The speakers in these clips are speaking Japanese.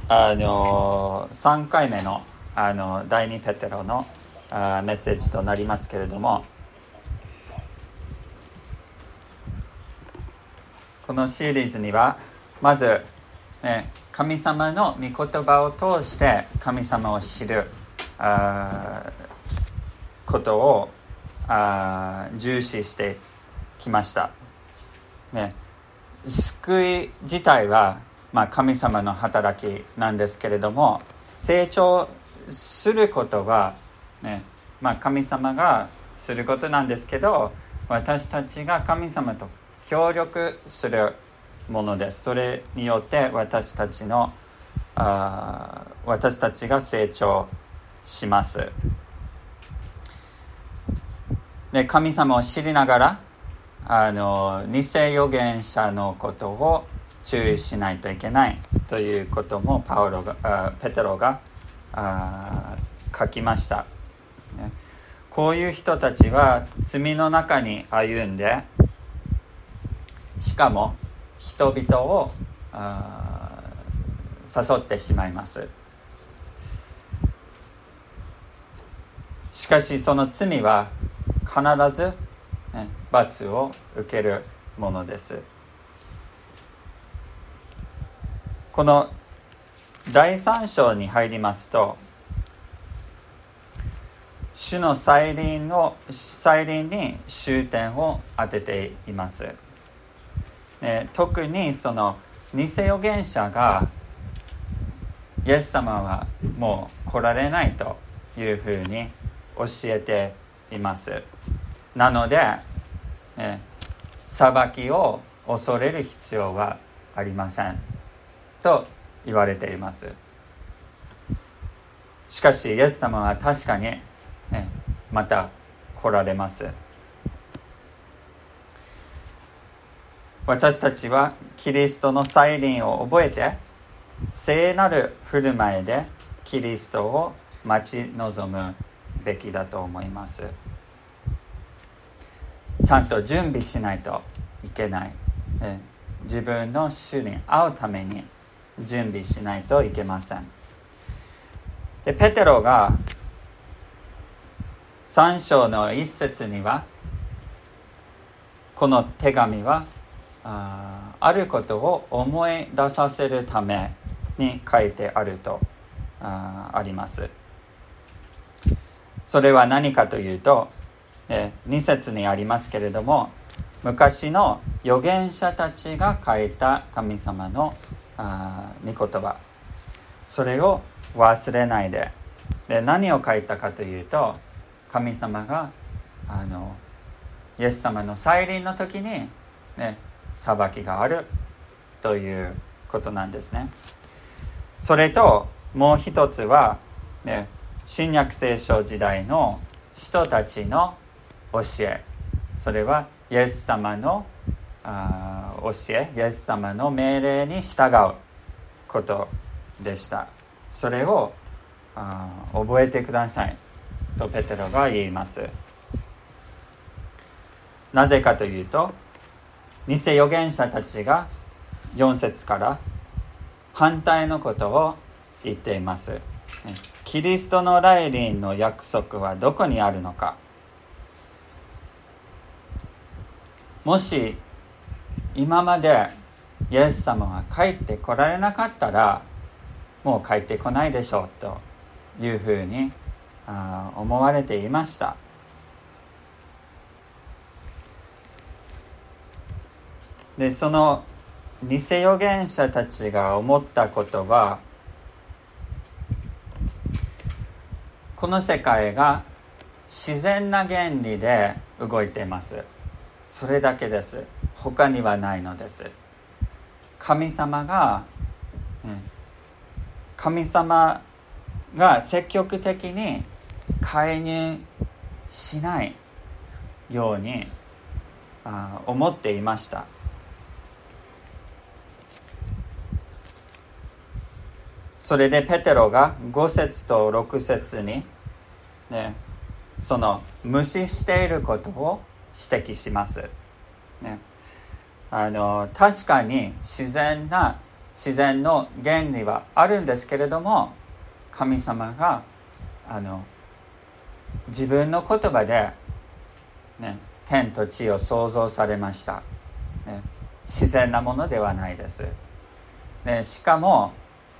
3回目の、第2ペテロのメッセージとなりますけれども、このシリーズにはまず、神様の御言葉を通して神様を知ることを重視してきました、救い自体は、神様の働きなんですけれども、成長することは、神様がすることなんですけど、私たちが神様と協力するものです。それによって私たちが成長します。で、神様を知りながら偽預言者のことを注意しないといけないということもペテロが書きました。こういう人たちは罪の中に歩んで、しかも人々を誘ってしまいます。しかしその罪は必ず、罰を受けるものです。この第3章に入りますと、主の再臨に終点を当てています。特にその偽預言者がイエス様はもう来られないというふうに教えています。なので、裁きを恐れる必要はありませんと言われています。しかしイエス様は確かに、また来られます。私たちはキリストの再臨を覚えて、聖なる振る舞いでキリストを待ち望むべきだと思います。ちゃんと準備しないといけない。自分の主に会うために準備しないといけません。で、ペテロが3章の1節には、この手紙はあることを思い出させるために書いてあるとあります。それは何かというと、2節にありますけれども、昔の預言者たちが書いた神様の御言葉、それを忘れないで。で、何を書いたかというと、神様がイエス様の再臨の時に、裁きがあるということなんですね。それともう一つは、新約聖書時代の人たちの教え、それはイエス様の教え、イエス様の命令に従うことでした。それを覚えてくださいとペテロが言います。なぜかというと、偽預言者たちが4節から反対のことを言っています。キリストの来臨の約束はどこにあるのか。もし今までイエス様が帰ってこられなかったら、もう帰ってこないでしょうというふうに思われていました。で、その偽預言者たちが思ったことは、この世界が自然な原理で動いています。それだけです。他にはないのです。神様が積極的に介入しないように思っていました。それでペテロが5節と6節に、その無視していることを指摘します。確かに自然な自然の原理はあるんですけれども、神様が自分の言葉で、天と地を創造されました、自然なものではないです、しかも、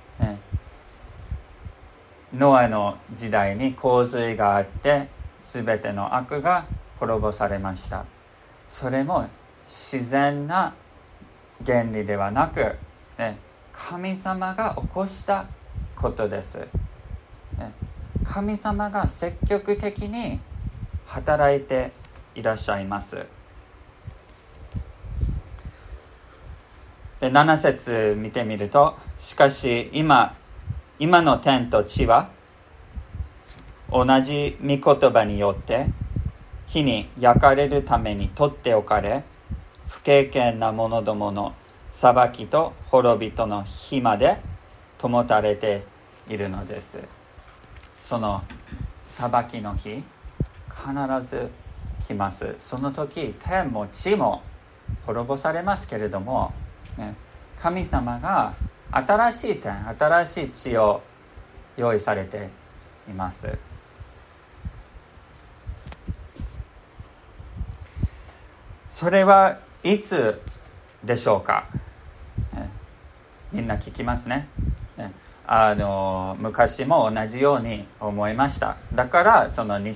ノアの時代に洪水があって全ての悪が滅ぼされました。それも自然な原理ではなく、神様が起こしたことです、神様が積極的に働いていらっしゃいます。で、7節見てみると、しかし今の天と地は同じ御言葉によって火に焼かれるために取っておかれ、不経験な者どもの裁きと滅びとの日まで灯たれているのです。その裁きの日、必ず来ます。その時、天も地も滅ぼされますけれども、神様が新しい天、新しい地を用意されています。それはいつでしょうか。みんな聞きますね。昔も同じように思いました。だからその偽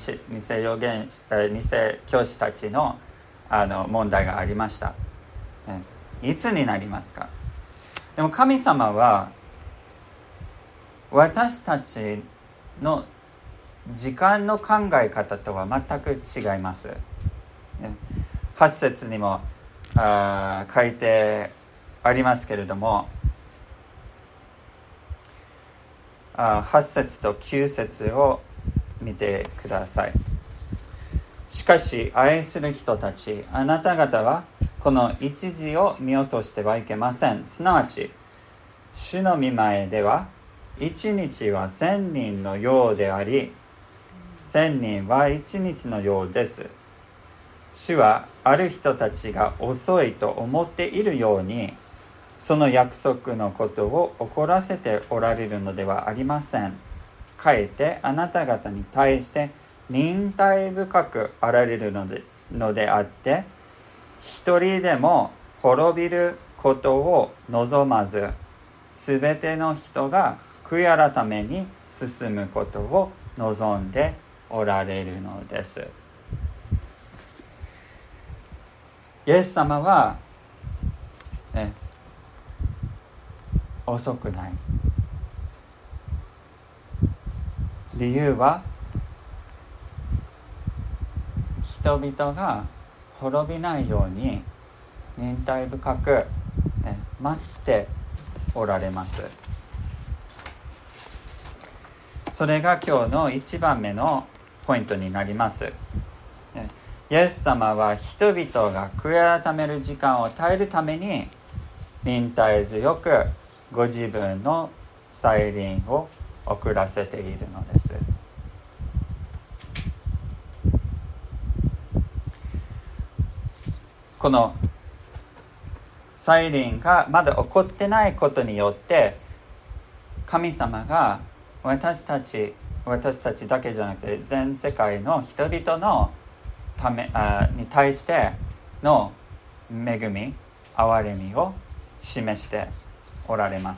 教師たちの問題がありました。いつになりますか。でも神様は私たちの時間の考え方とは全く違います。8節にも書いてありますけれども、8節と9節を見てください。しかし愛する人たち、あなた方はこの一時を見落としてはいけません。すなわち主の御前では一日は1000人のようであり、1000人は一日のようです。主はある人たちが遅いと思っているように、その約束のことを起こらせておられるのではありません。かえってあなた方に対して忍耐深くあられるのであって、一人でも滅びることを望まず、すべての人が悔い改めに進むことを望んでおられるのです。イエス様は、遅くない。理由は、人々が滅びないように忍耐深く、待っておられます。それが今日の1番目のポイントになります。イエス様は人々が悔い改める時間を耐えるために忍耐強くご自分の再臨を遅らせているのです。この再臨がまだ起こってないことによって、神様が私たちだけじゃなくて全世界の人々のに対しての恵み、憐れみを示しておられます。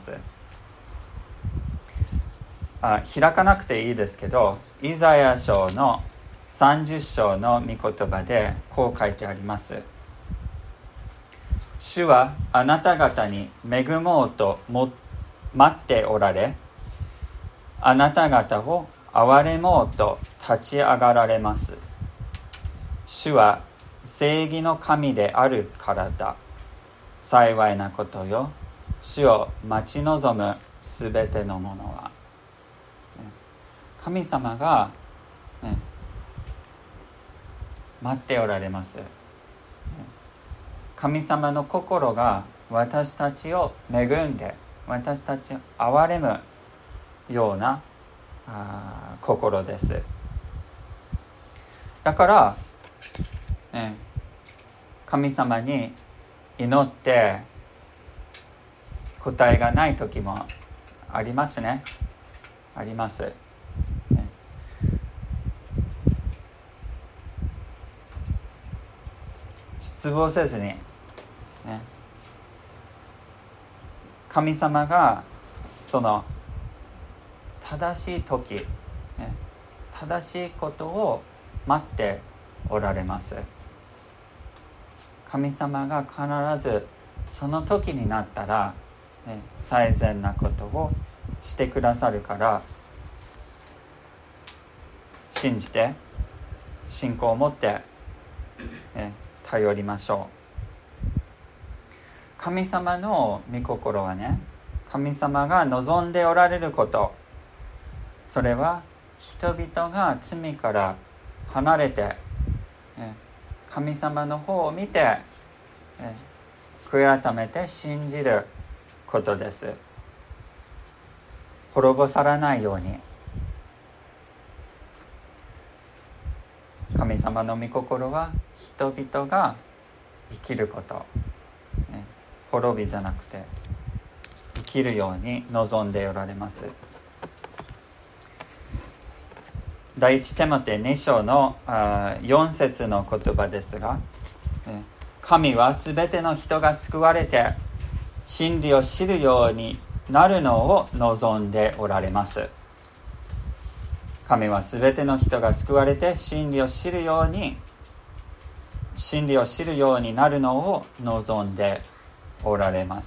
開かなくていいですけど、イザヤ書の30章の御言葉でこう書いてあります。主はあなた方に恵もうと待っておられ、あなた方を憐れもうと立ち上がられます。主は正義の神であるからだ。幸いなことよ。主を待ち望むすべてのものは。神様が、待っておられます。神様の心が私たちを恵んで、私たちを憐れむような心です。だから、神様に祈って答えがない時もありますね。あります。失望せずに、神様がその正しい時、正しいことを待っておられます。神様が必ずその時になったら、最善なことをしてくださるから、信じて信仰を持って、頼りましょう。神様の御心はね、神様が望んでおられること、それは人々が罪から離れて、神様の方を見て、悔い改めて信じることです。滅ぼされないように。神様の御心は人々が生きること、滅びじゃなくて生きるように望んでおられます。第一テモテ2章の4節の言葉ですが、神はすべての人が救われて真理を知るようになるのを望んでおられます。神はすべての人が救われて真理を知るようになるのを望んでおられます。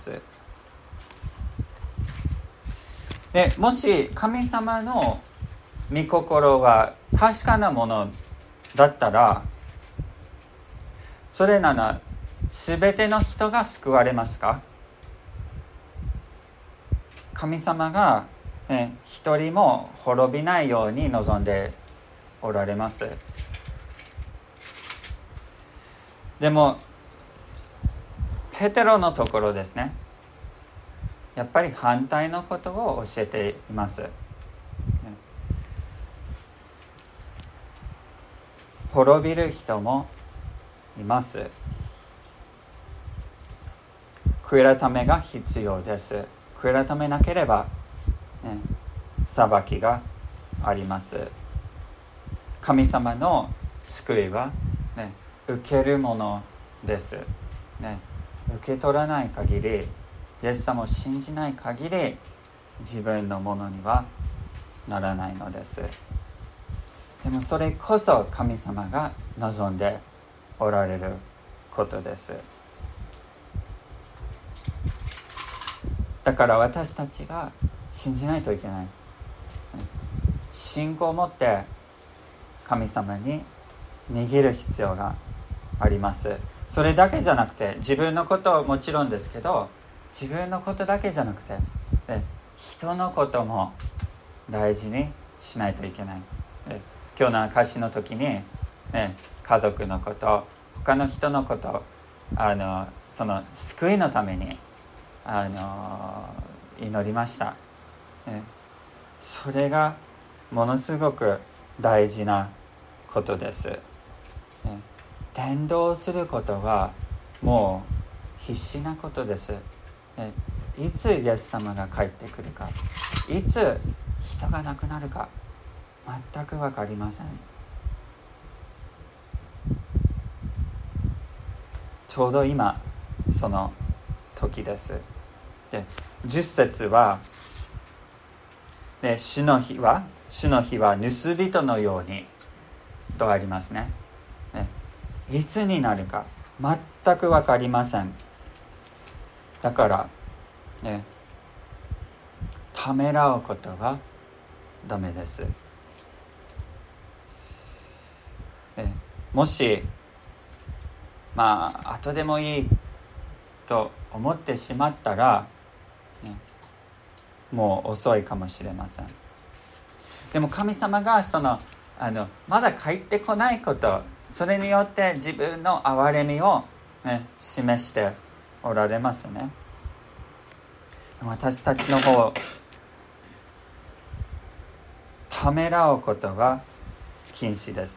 で、もし神様の御心は確かなものだったら、それならすべての人が救われますか？神様が一人も滅びないように望んでおられます。でもペテロのところですね、やっぱり反対のことを教えています。滅びる人もいます。悔い改めが必要です。悔い改めなければ、裁きがあります。神様の救いは、受けるものです、受け取らない限り、イエス様を信じない限り自分のものにはならないのです。でもそれこそ神様が望んでおられることです。だから私たちが信じないといけない。信仰を持って神様に握る必要があります。それだけじゃなくて、自分のことはもちろんですけど、自分のことだけじゃなくて、人のことも大事にしないといけない。今日の証しの時に、家族のこと、他の人のこと、その救いのために祈りました。それがものすごく大事なことです。伝道することはもう必死なことです。いつイエス様が帰ってくるか、いつ人が亡くなるか全く分かりません。ちょうど今その時です。で、10節は、主の日は盗人のようにとありますね。いつになるか全く分かりません。だから、ためらうことはダメです。もし後でもいいと思ってしまったら、もう遅いかもしれません。でも神様がまだ帰ってこないこと、それによって自分の憐れみを、示しておられますね。私たちの方、ためらうことは禁止です。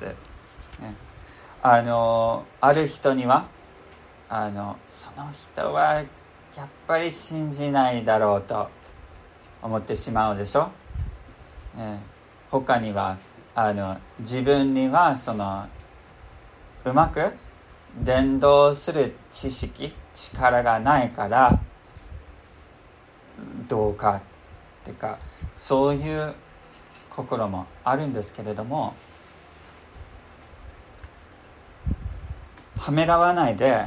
ある人にはその人はやっぱり信じないだろうと思ってしまうでしょ。他には自分にはうまく伝導する力がないからどうかってか、そういう心もあるんですけれども、ためらわないで、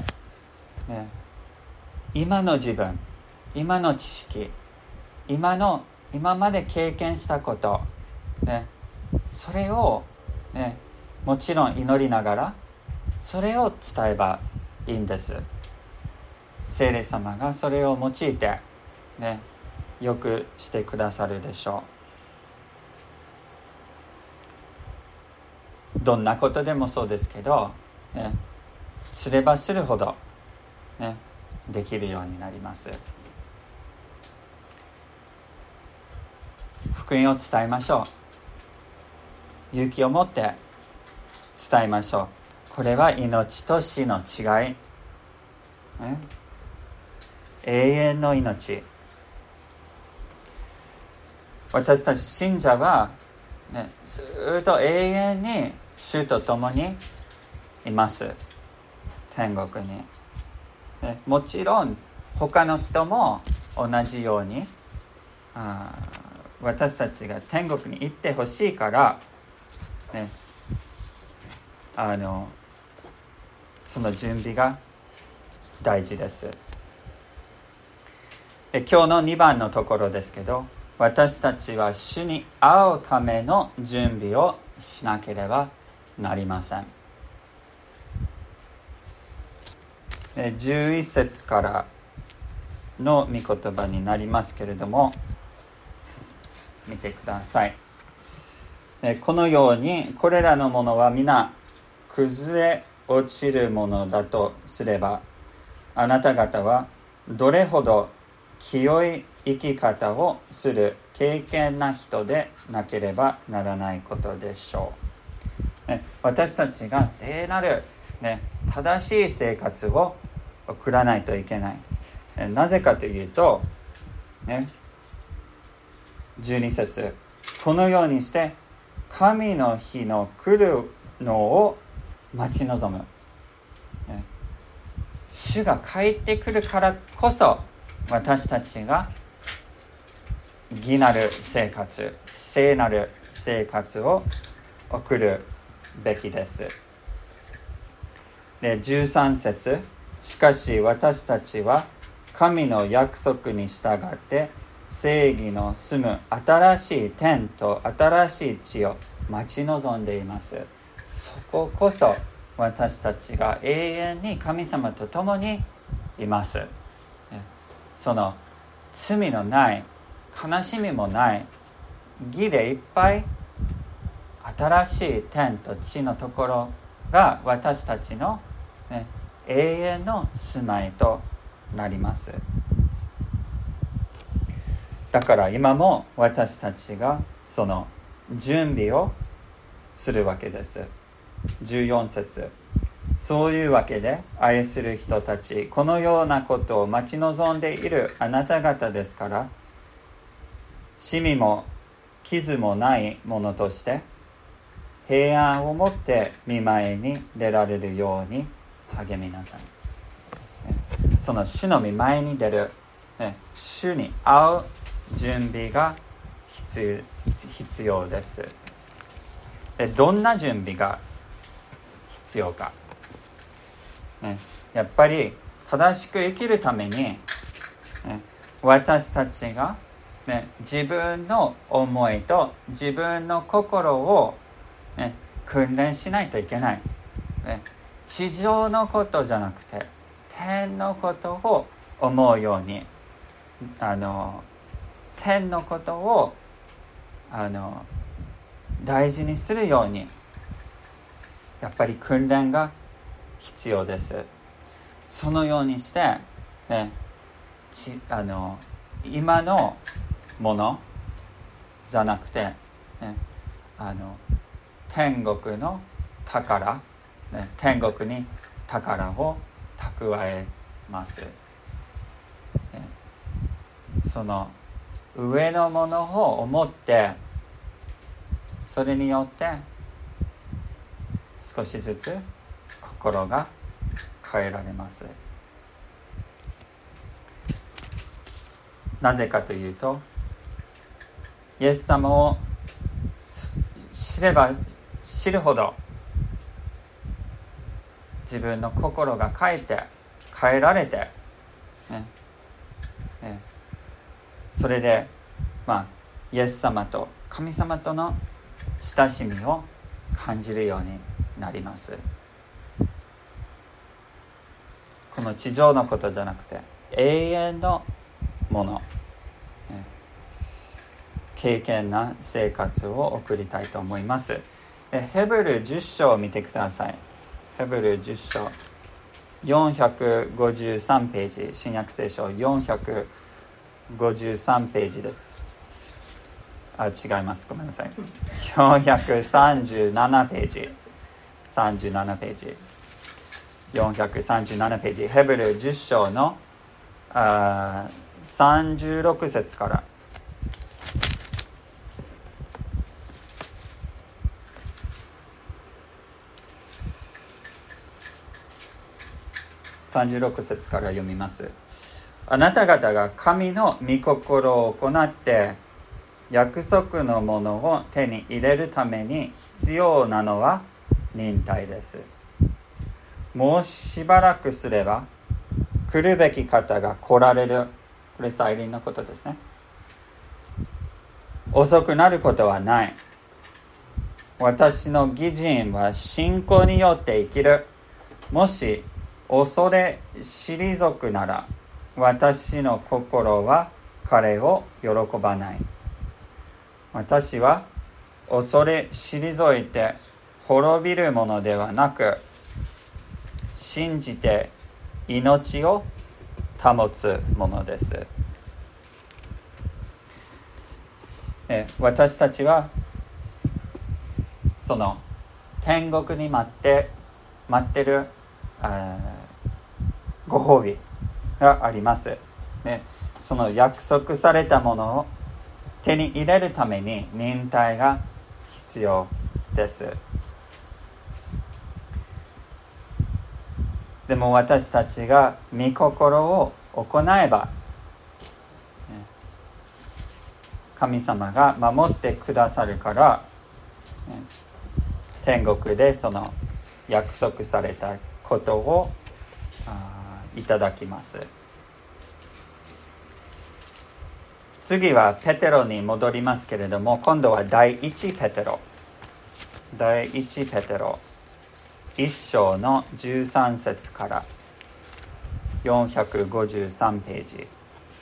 今の自分、今の知識、今まで経験したこと、それを、もちろん祈りながらそれを伝えばいいんです。聖霊様がそれを用いて、よくしてくださるでしょう。どんなことでもそうですけど、すればするほど、できるようになります。福音を伝えましょう。勇気を持って伝えましょう。これは命と死の違い、永遠の命。私たち信者は、ずっと永遠に主と共にいます。天国に。もちろん他の人も同じように私たちが天国に行ってほしいから、その準備が大事です。今日の2番のところですけど、私たちは主に会うための準備をしなければなりません。11節からの御言葉になりますけれども、見てください。このようにこれらのものは皆崩れ落ちるものだとすれば、あなた方はどれほど清い生き方をする敬虔な人でなければならないことでしょう。私たちが聖なる、正しい生活を送らないといけない。なぜかというと、12節、このようにして神の日の来るのを待ち望む。主が帰ってくるからこそ、私たちが義なる生活、聖なる生活を送るべきです。で、13節、しかし私たちは神の約束に従って正義の住む新しい天と新しい地を待ち望んでいます。そここそ私たちが永遠に神様と共にいます。その罪のない、悲しみもない義でいっぱい新しい天と地のところが私たちの、永遠の住まいとなります。だから今も私たちがその準備をするわけです。14節、そういうわけで愛する人たち、このようなことを待ち望んでいるあなた方ですから、シミも傷もないものとして平安を持って御前に出られるように励みなさい。その主の御前に出る、主に会う準備が必要です。どんな準備が必要か、やっぱり正しく生きるために、私たちが、自分の思いと自分の心を、訓練しないといけない、地上のことじゃなくて天のことを思うように、天のことを大事にするように、やっぱり訓練が必要です。そのようにして、今のものじゃなくて、天国の宝、天国に宝を蓄えます。 その上のものを思って、それによって少しずつ心が変えられます。なぜかというと、イエス様を知れば知るほど自分の心が変えられて、それでイエス様と神様との親しみを感じるようになります。この地上のことじゃなくて永遠のもの、経験な生活を送りたいと思います。ヘブル10章を見てください。ヘブル10章453ページ、新約聖書453ページです。違います、ごめんなさい。437ページ37ページ437ページ、ヘブル10章の36節から36節から読みます。あなた方が神の御心を行って約束のものを手に入れるために必要なのは忍耐です。もうしばらくすれば来るべき方が来られる。これ再臨のことですね。遅くなることはない。私の義人は信仰によって生きる。もし恐れ退くなら私の心は彼を喜ばない。私は恐れ退いて滅びるものではなく、信じて命を保つものです。私たちはその天国に待ってるご褒美があります。その約束されたものを手に入れるために忍耐が必要です。でも私たちが御心を行えば、神様が守ってくださるから、天国でその約束されたことをいただきます。次はペテロに戻りますけれども、今度は第1ペテロ1章の13節から453ページ。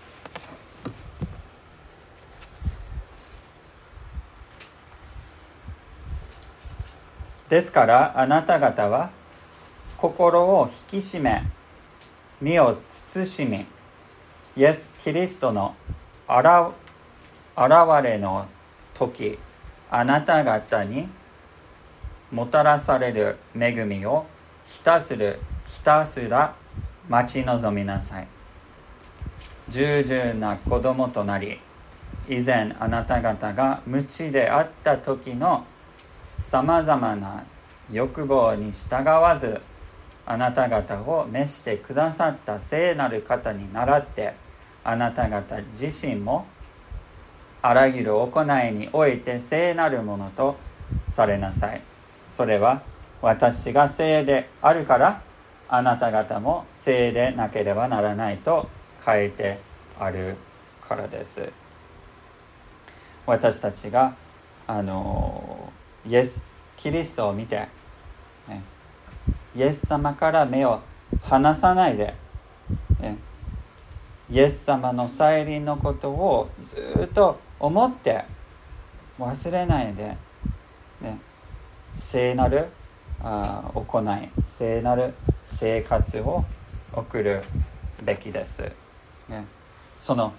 ですからあなた方は心を引き締め、身を慎み、イエス・キリストの現れの時、あなた方にもたらされる恵みをひたすら待ち望みなさい。従順な子供となり、以前あなた方が無知であった時のさまざまな欲望に従わず、あなた方を召してくださった聖なる方に倣って、あなた方自身もあらゆる行いにおいて聖なるものとされなさい。それは私が聖であるからあなた方も聖でなければならないと書いてあるからです。私たちがイエス・キリストを見て、イエス様から目を離さないで、イエス様の再臨のことをずっと思って忘れないで、聖なる行い、聖なる生活を送るべきです。その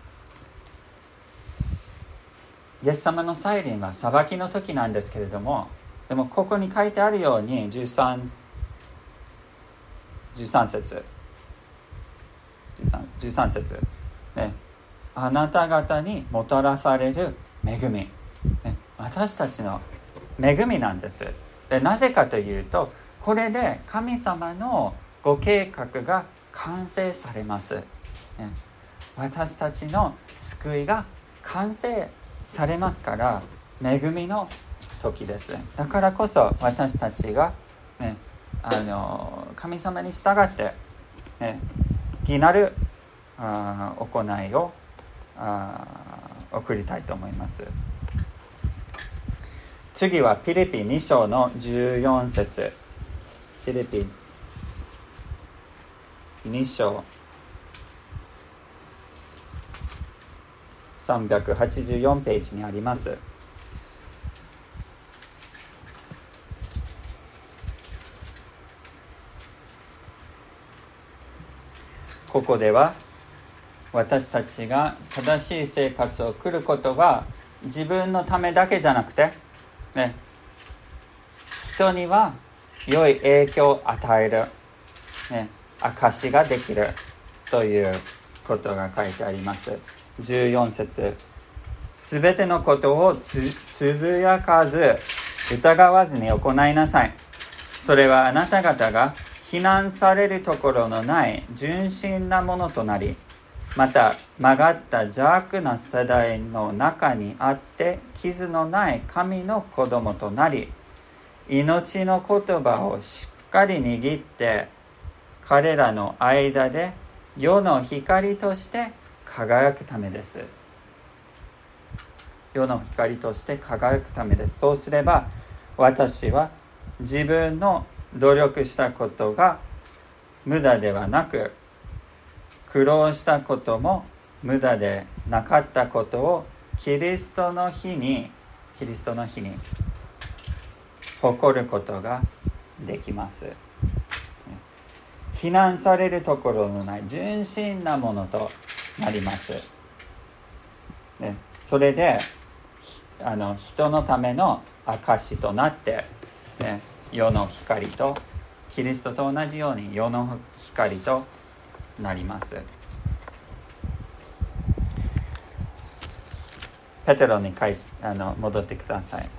イエス様の再臨は裁きの時なんですけれども、でもここに書いてあるように13節、 あなた方にもたらされる恵み、私たちの恵みなんです。でなぜかというと、これで神様のご計画が完成されます、私たちの救いが完成されますから、恵みの時です。だからこそ私たちが、神様に従って、義なる行いを送りたいと思います。次はピリピ2章の14節。ピリピ2章384ページにあります。ここでは私たちが正しい生活を送ることは自分のためだけじゃなくて、人には良い影響を与える、証ができるということが書いてあります。14節、すべてのことをつぶやかず疑わずに行いなさい。それはあなた方が非難されるところのない純真なものとなり、また曲がった邪悪な世代の中にあって傷のない神の子供となり、命の言葉をしっかり握って彼らの間で世の光として輝くためです。世の光として輝くためです。そうすれば私は自分の努力したことが無駄ではなく、苦労したことも無駄でなかったことをキリストの日に誇ることができます。非難されるところのない純真なものとなります。それで人のための証となって、世の光とキリストと同じように世の光となります。ペテロに戻ってください。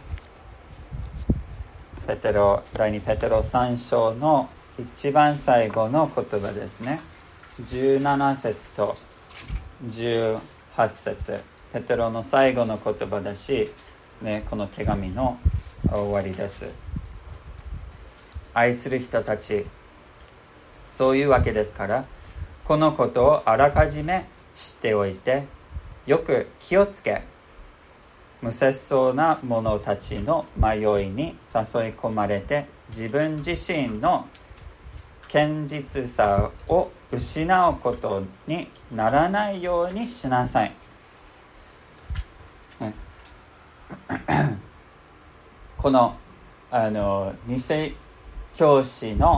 第2ペテロ3章の一番最後の言葉ですね。17節と18節、ペテロの最後の言葉だし、この手紙の終わりです。愛する人たち、そういうわけですから、このことをあらかじめ知っておいて、よく気をつけ、無節操な者たちの迷いに誘い込まれて、自分自身の堅実さを失うことにならないようにしなさい。この偽教師の、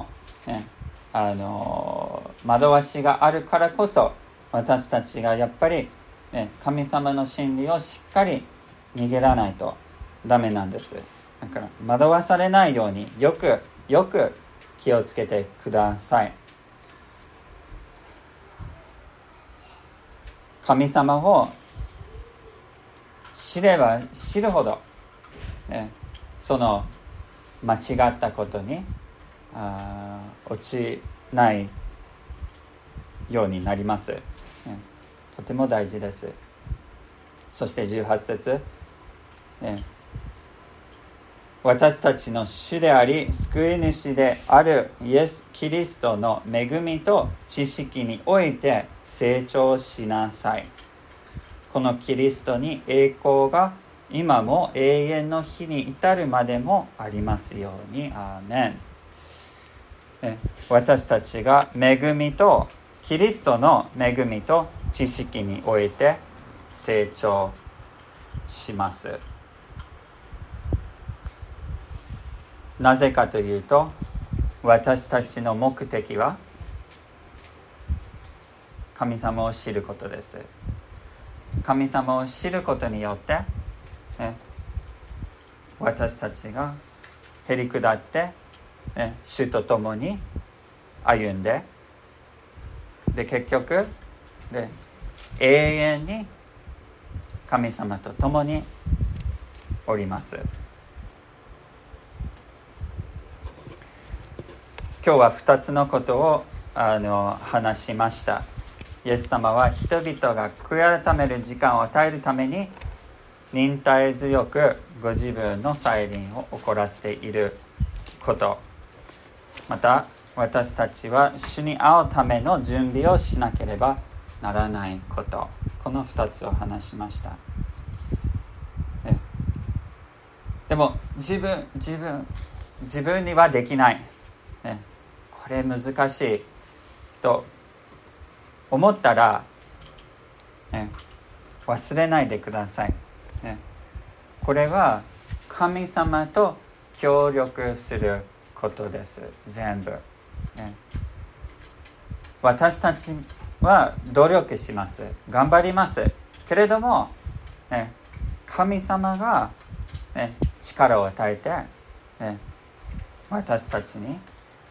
惑わしがあるからこそ、私たちがやっぱり、神様の真理をしっかり握らないとダメなんです。だから惑わされないようによく気をつけてください。神様を知れば知るほど、その間違ったことに落ちないようになります。とても大事です。そして18節、私たちの主であり救い主であるイエス・キリストの恵みと知識において成長しなさい。このキリストに栄光が今も永遠の日に至るまでもありますように。アーメン。私たちが恵みとキリストの恵みと知識において成長します。なぜかというと、私たちの目的は神様を知ることです。神様を知ることによって、私たちがへり下って、主と共に歩んで、結局永遠に神様と共におります。今日は2つのことを話しました。イエス様は人々が悔い改める時間を与えるために忍耐強くご自分の再臨を起こらせていること、また私たちは主に会うための準備をしなければならないこと、この2つを話しました。でも自分にはできない、これ難しいと思ったら、忘れないでください。これは神様と協力することです。全部。私たちは努力します。頑張ります。けれども、神様が、力を与えて、私たちに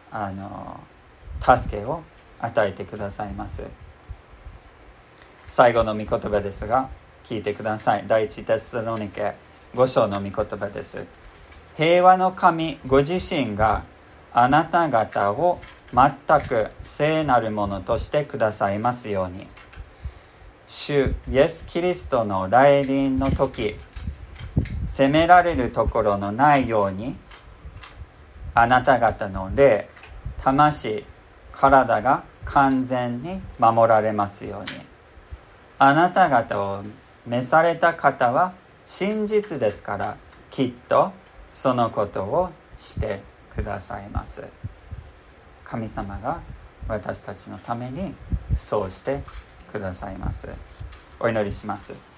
助けを与えてくださいます。最後の御言葉ですが、聞いてください。第一テサロニケ5章の御言葉です。平和の神ご自身があなた方を全く聖なるものとしてくださいますように。主イエス・キリストの来臨の時、責められるところのないように、あなた方の霊、魂、体が完全に守られますように。あなた方を召された方は真実ですから、きっとそのことをしてくださいます。神様が私たちのためにそうしてくださいます。お祈りします。